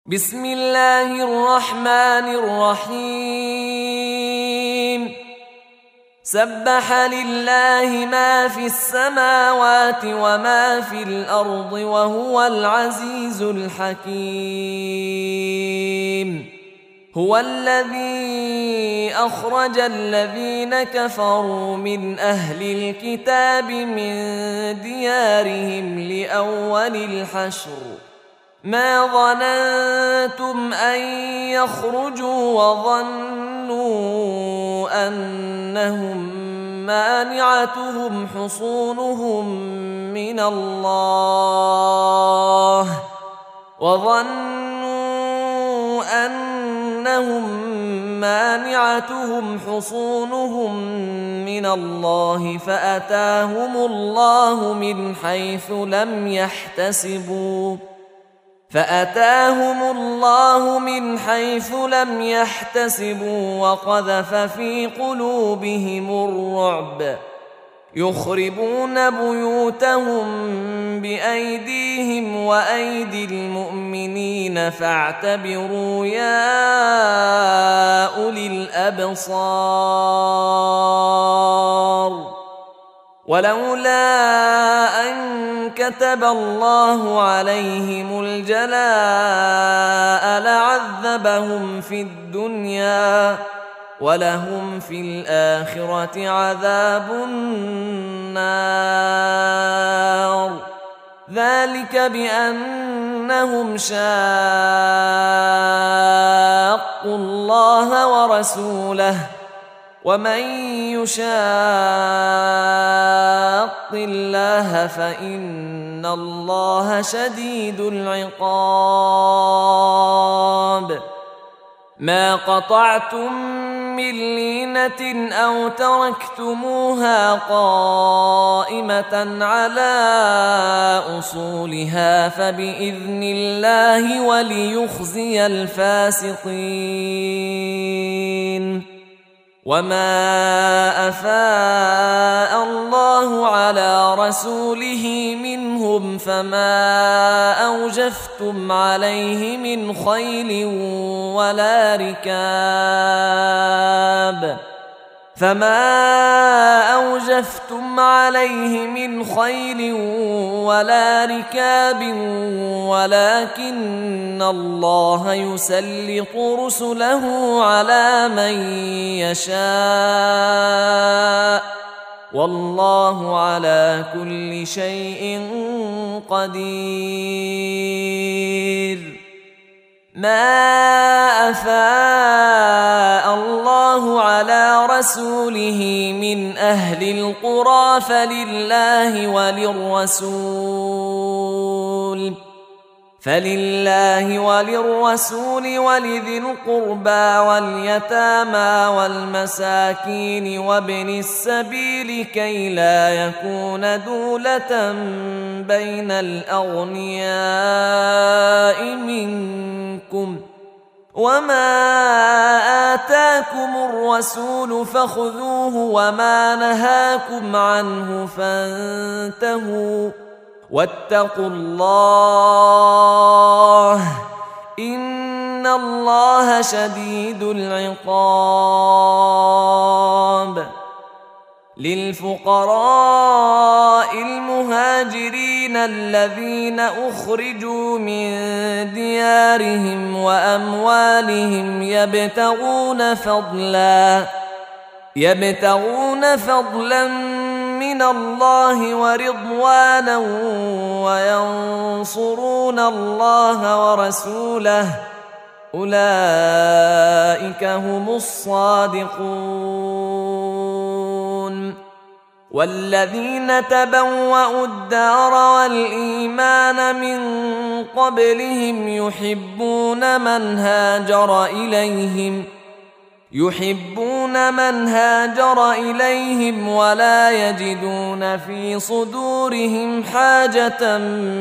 بسم الله الرحمن الرحيم. سبح لله ما في السماوات وما في الأرض وهو العزيز الحكيم. هو الذي أخرج الذين كفروا من أهل الكتاب من ديارهم لأول الحشر ما ظننتم أن يخرجوا وظنوا أنهم مانعتهم حصونهم من الله فأتاهم الله من حيث لم يحتسبوا وقذف في قلوبهم الرعب يخربون بيوتهم بأيديهم وأيدي المؤمنين فاعتبروا يا أولي الأبصار. ولولا أن كتب الله عليهم الجلاء لعذبهم في الدنيا ولهم في الآخرة عذاب النار. ذلك بأنهم شاقوا الله ورسوله ومن يشاق الله فإن الله شديد العقاب. ما قطعتم من لينة أو تركتموها قائمة على أصولها فبإذن الله وليخزي الفاسقين. وما أفاء الله على رسوله منهم فما أوجفتم عليه من خيل ولا ركاب ولكن الله يسلط رسله على من يشاء والله على كل شيء قدير. ما أفاء الله على رسوله من أهل القرى فلله وللرسول ولذي القربى واليتامى والمساكين وابن السبيل كي لا يكون دولة بين الأغنياء منكم. وما آتاكم الرسول فخذوه وما نهاكم عنه فانتهوا واتقوا الله إن الله شديد العقاب. للفقراء المهاجرين الذين أخرجوا من ديارهم وأموالهم يبتغون فضلا من الله ورضوانا وينصرون الله ورسوله أولئك هم الصادقون. والذين تبوأوا الدار والإيمان من قبلهم يحبون من هاجر إليهم ولا يجدون في صدورهم حاجة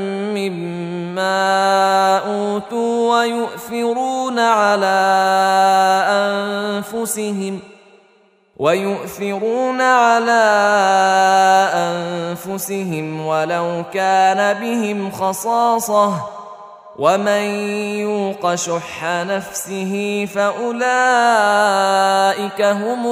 مما أوتوا ويؤثرون على أنفسهم ولو كان بهم خصاصة ومن يوق شح نفسه فأولئك هم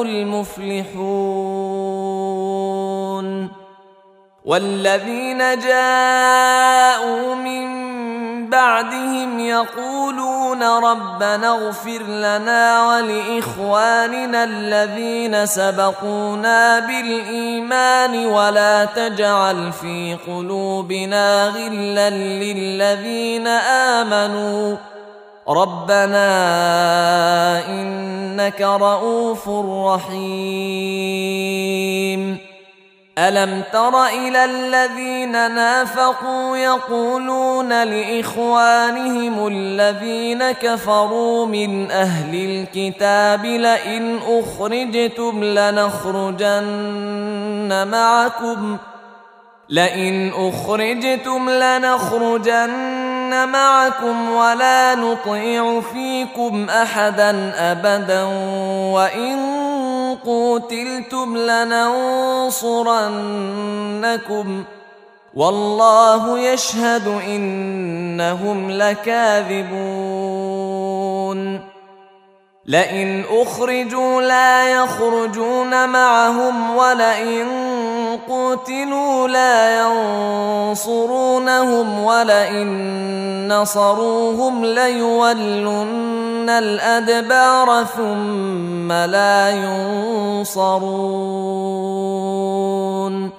المفلحون والذين جاءوا من بعدهم يقولون ربنا اغفر لنا ولإخواننا الذين سبقونا بالإيمان ولا تجعل في قلوبنا غلا للذين آمنوا ربنا إنك رؤوف رحيم ألم تر إلى الذين نافقوا يقولون لإخوانهم الذين كفروا من أهل الكتاب لئن أخرجتم لنخرجن معكم ولا نطيع فيكم أحدا أبدا وإن قوتلتم لننصرنكم والله يشهد إنهم لكاذبون لئن أخرجوا لا يخرجون معهم ولئن قوتلوا لا ينصرونهم ولئن نصروهم ليولن الأدبار ثم لا ينصرون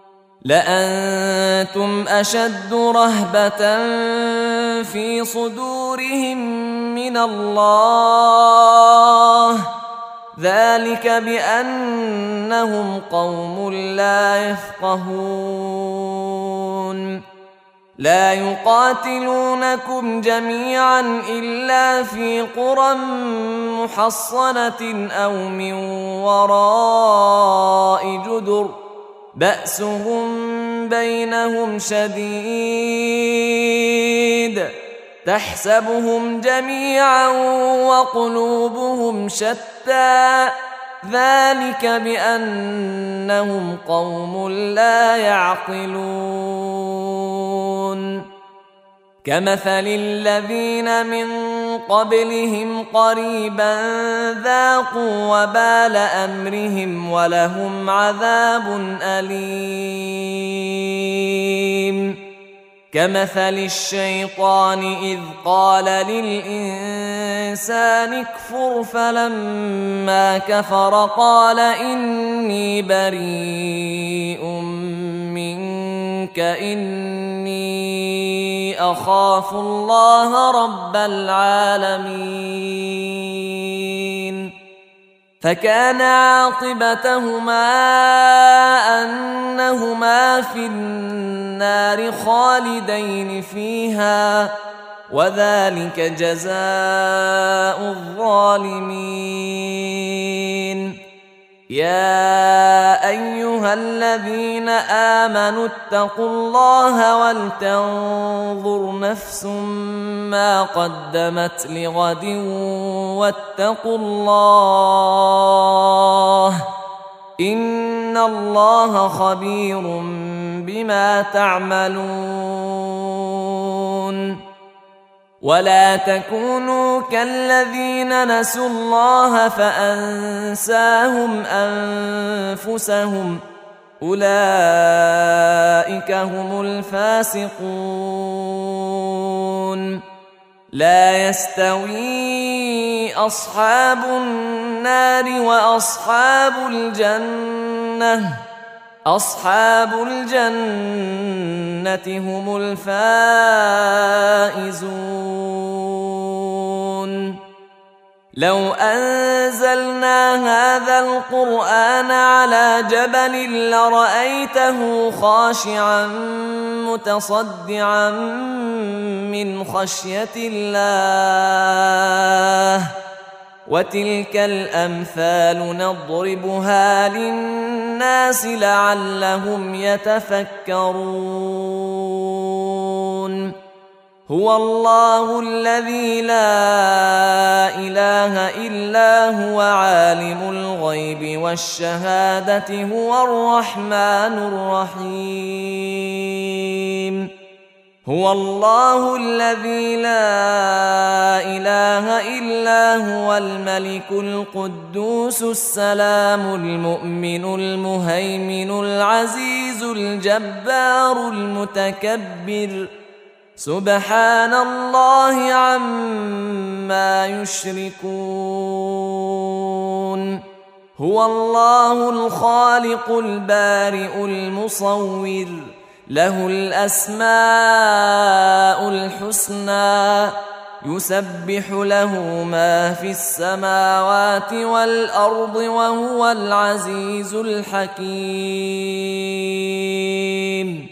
لأنتم أشد رهبة في صدورهم من الله ذلك بأنهم قوم لا يفقهون لا يقاتلونكم جميعا إلا في قرى محصنة أو من وراء جدر بأسهم بينهم شديد تحسبهم جميعا وقلوبهم شتى ذلك بأنهم قوم لا يعقلون كمثل الذين من قبلهم قريبا ذاقوا وبال أمرهم ولهم عذاب أليم كمثل الشيطان إذ قال للإنسان اكفر فلما كفر قال إني بريء منك إني أخاف الله رب العالمين فكان عاقبتهما أنهما في النار خالدين فيها وذلك جزاء الظالمين يا أيها الذين آمنوا اتقوا الله ولتنظر نفس ما قدمت لغد واتقوا الله إن الله خبير بما تعملون ولا تكونوا كالذين نسوا الله فأنساهم أنفسهم أولئك هم الفاسقون لا يستوي أصحاب النار وأصحاب الجنة أصحاب الجنة هم الفائزون لو أنزلنا هذا القرآن على جبل لرأيته خاشعا متصدعا من خشية الله وتلك الأمثال نضربها للناس لعلهم يتفكرون هو الله الذي لا إله إلا هو عالم الغيب والشهادة هو الرحمن الرحيم هو الله الذي لا إله إلا هو الملك القدوس السلام المؤمن المهيمن العزيز الجبار المتكبر سبحان الله عما يشركون هو الله الخالق البارئ المصور له الأسماء الحسنى يسبح له ما في السماوات والأرض وهو العزيز الحكيم